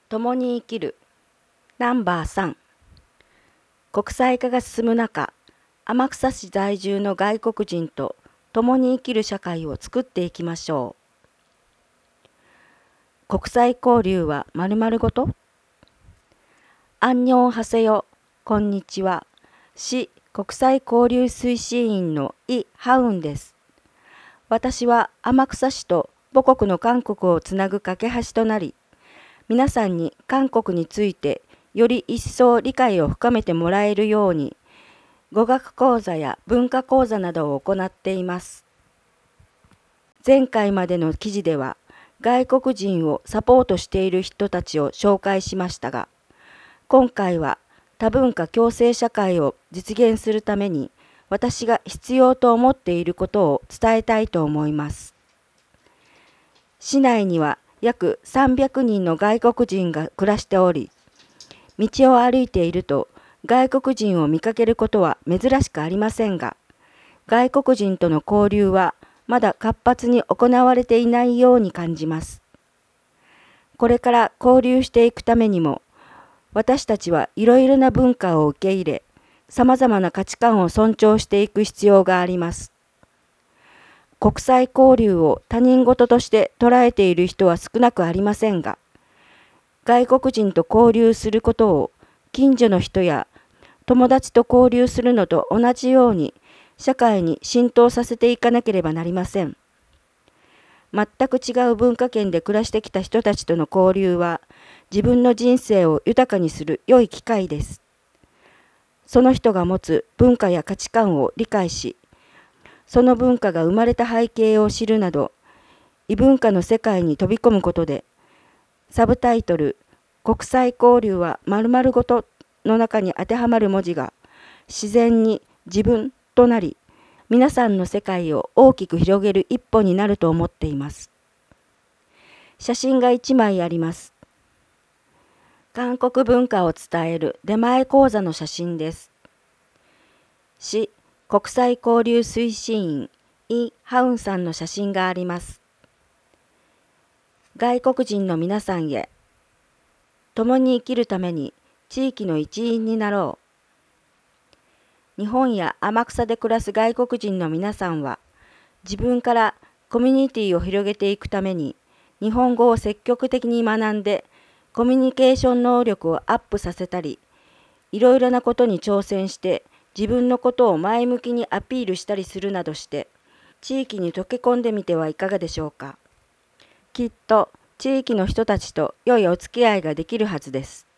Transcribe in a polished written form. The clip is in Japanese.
共に生きるナンバー3。国際化が進む中、天草市在住の外国人と共に生きる社会を作っていきましょう。国際交流は〇〇ごと？アンニョンハセヨ、こんにちは。市国際交流推進員のイ・ハウンです。私は天草市と母国の韓国をつなぐ架け橋となり、皆さんに韓国についてより一層理解を深めてもらえるように、語学講座や文化講座などを行っています。前回までの記事では、外国人をサポートしている人たちを紹介しましたが、今回は多文化共生社会を実現するために、私が必要と思っていることを伝えたいと思います。市内には約300人の外国人が暮らしており、道を歩いていると外国人を見かけることは珍しくありませんが、外国人との交流はまだ活発に行われていないように感じます。これから交流していくためにも、私たちはいろいろな文化を受け入れ、さまざまな価値観を尊重していく必要があります。国際交流を他人事として捉えている人は少なくありませんが、外国人と交流することを近所の人や友達と交流するのと同じように社会に浸透させていかなければなりません。全く違う文化圏で暮らしてきた人たちとの交流は自分の人生を豊かにする良い機会です。その人が持つ文化や価値観を理解し、その文化が生まれた背景を知るなど、異文化の世界に飛び込むことで、サブタイトル「国際交流は〇〇ごと」の中に当てはまる文字が自然に自分となり、皆さんの世界を大きく広げる一歩になると思っています。写真が1枚あります。韓国文化を伝える出前講座の写真です。市国際交流推進員イ・ハウンさんの写真があります。外国人の皆さんへ、共に生きるために地域の一員になろう。日本や天草で暮らす外国人の皆さんは、自分からコミュニティを広げていくために、日本語を積極的に学んで、コミュニケーション能力をアップさせたり、いろいろなことに挑戦して、自分のことを前向きにアピールしたりするなどして、地域に溶け込んでみてはいかがでしょうか。きっと地域の人たちと良いお付き合いができるはずです。